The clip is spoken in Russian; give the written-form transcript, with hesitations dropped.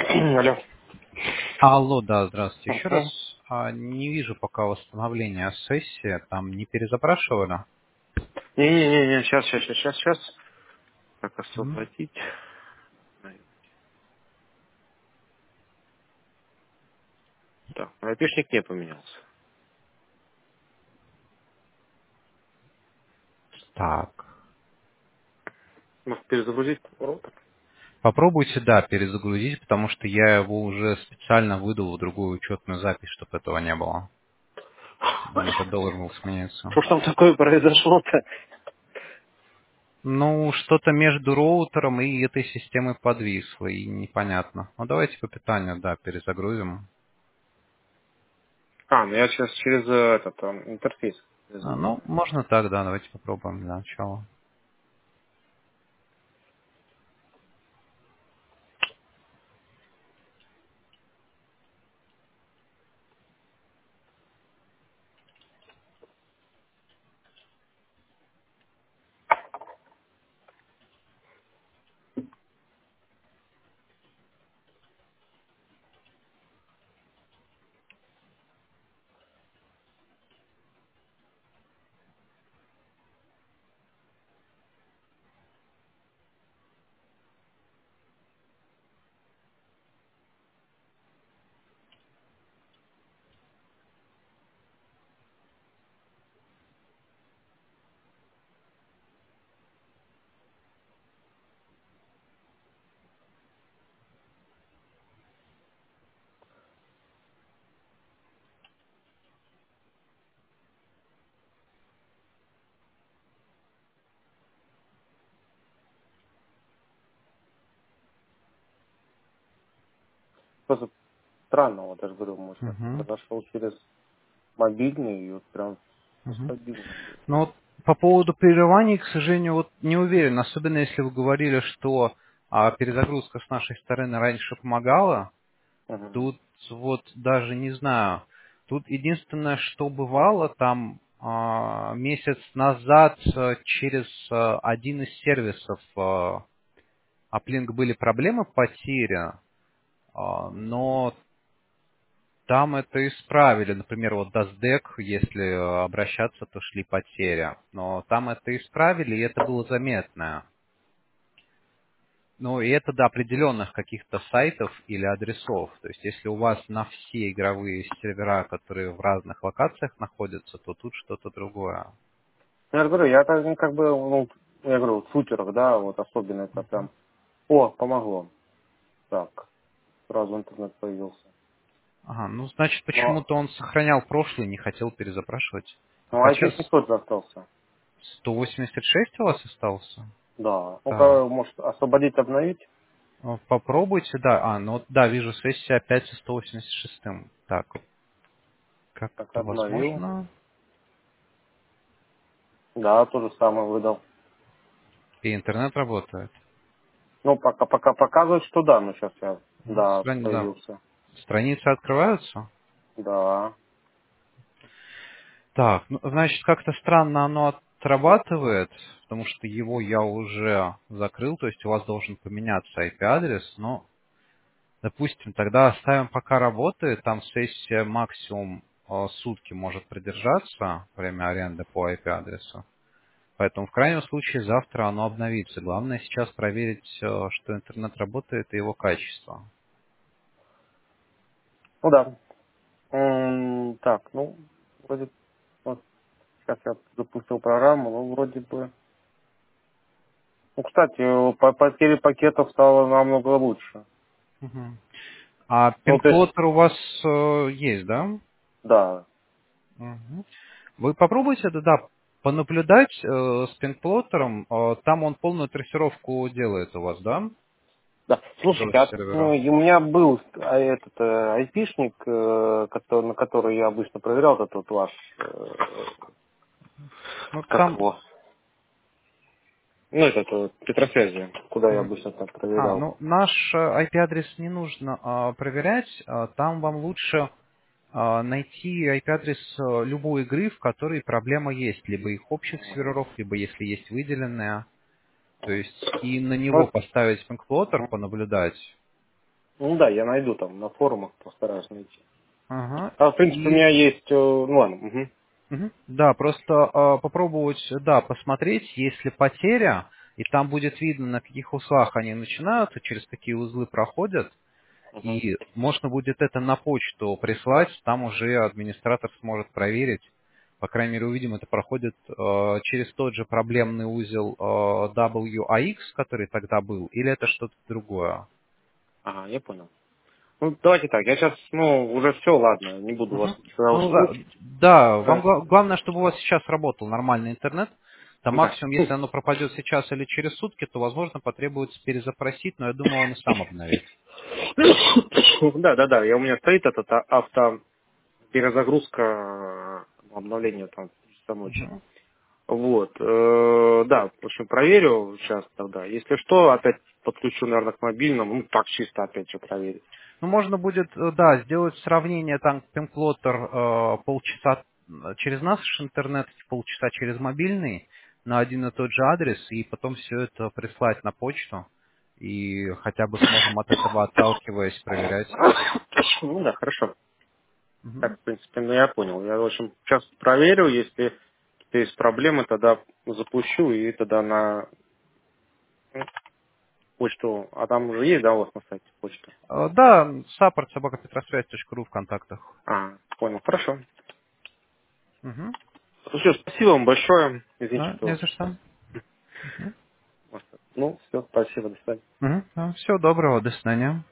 Алло. Алло, да, здравствуйте. Еще раз Мгм. не вижу пока восстановления сессии, там не перезапрашивали. Не-не-не, сейчас. Как Мгм. освободить? Так, айпишник не поменялся. Так. Может, перезагрузить роутер? Попробуйте, да, перезагрузить, потому что я его уже специально выдал в другую учетную запись, чтобы этого не было. Он уже должен был смениться. Что ж там такое произошло-то? Ну, что-то между роутером и этой системой подвисло, и непонятно. Ну, давайте по питанию, да, перезагрузим. Ну я сейчас через этот интерфейс перезагружу. Ну, можно так, да, давайте попробуем для начала. Просто странно, вот я же говорю, мы сейчас Угу. произошел через мобильный, и вот прям все Угу. стабильно было. Ну, вот по поводу прерываний, к сожалению, вот не уверен, особенно если вы говорили, что перезагрузка с нашей стороны раньше помогала. Мгм. Тут вот даже не знаю. Тут единственное, что бывало, там месяц назад через один из сервисов Uplink были проблемы потери, но там это исправили. Например, вот DasDeck, если обращаться, то шли потери. Но там это исправили, и это было заметно. Ну, и это до определенных каких-то сайтов или адресов. То есть, если у вас на все игровые сервера, которые в разных локациях находятся, то тут что-то другое. Я же говорю, я как бы, ну, я говорю, в шутерах, да, вот особенно это прям, помогло. Так, сразу интернет появился. Ага, ну, значит, Но, почему-то он сохранял прошлый, не хотел перезапрашивать. ну, Хотя айпишник тот же остался. 186 у вас остался? Да. Так. Ну-ка, может, освободить, обновить? Попробуйте, да. Ну, вот, да, вижу сессия опять со 186. Так, как Так, это обновил. возможно? Да, то же самое выдал. И интернет работает. Ну, пока показывает, что да, но сейчас я, Ну, да, да. появился. Страницы открываются? Да. Так, ну, значит, как-то странно оно отрабатывает, потому что его я уже закрыл, то есть у вас должен поменяться IP-адрес, но, допустим, тогда оставим пока работает, там сессия максимум сутки может продержаться, время аренды по IP-адресу. Поэтому в крайнем случае завтра оно обновится. Главное сейчас проверить, что интернет работает и его качество. Ну да. Так, ну, вроде, вот, сейчас я запустил программу, ну, вроде бы. Ну, кстати, по потере пакетов стало намного лучше. Мгм. А Ну, то есть, пинг-плоттер у вас есть, да? да. Мгм. Вы попробуйте, да, понаблюдать с пинг-плоттером. Там он полную трассировку делает у вас, да? Да. До Слушайте, сервера. и у меня был этот айпишник, на который я обычно проверял, этот вот ваш, Ну, как там... его, ну, этот вот, Петросвязи, куда я м, обычно там проверял. Ну, наш IP-адрес не нужно проверять. Там вам лучше найти IP-адрес любой игры, в которой проблема есть. Либо их общих серверов, либо если есть выделенные. То есть и на него Вот, поставить пинг-плоттер, понаблюдать. Ну да, я найду там на форумах, постараюсь найти. Ага. А в принципе у И меня есть, ну ладно. Мгм. Да, просто попробовать, да, посмотреть, если потеря, и там будет видно, на каких узлах они начинаются, через какие узлы проходят, Мгм. и можно будет это на почту прислать, там уже администратор сможет проверить. По крайней мере, увидим, это проходит через тот же проблемный узел WAX, который тогда был, или это что-то другое. Ага, я понял. Ну, давайте так, я сейчас, ну, уже все, ладно, не буду вас Мгм. сюда уж Ну, мучить. да, вам Да. главное, чтобы у вас сейчас работал нормальный интернет. Там Да. максимум, если оно пропадет сейчас или через сутки, то, возможно, потребуется перезапросить, но я думаю, он и сам обновит. Да, да, да, у меня стоит этот авто перезагрузка, обновление там в часа ночи. Мгм. Вот, да, в общем, проверю сейчас тогда. Если что, опять подключу, наверное, к мобильному, ну, так чисто опять же проверить. Ну, можно будет, да, сделать сравнение, там, пинплоттер полчаса через наш интернет, полчаса через мобильный, на один и тот же адрес, и потом все это прислать на почту, и хотя бы сможем от этого отталкиваясь проверять. Ну да, хорошо. Мгм. Так, в принципе, ну я понял. Я, в общем, сейчас проверю, если есть проблемы, тогда запущу и тогда на почту. А там уже есть, да, у вас на сайте почта? Да, support собакапетросвязь.ру в контактах. А, понял, хорошо. Мгм. Ну все, спасибо вам большое. Извините, Не что... за что. Мгм. Ну, все, спасибо, до свидания. Мгм. Всего доброго, до свидания.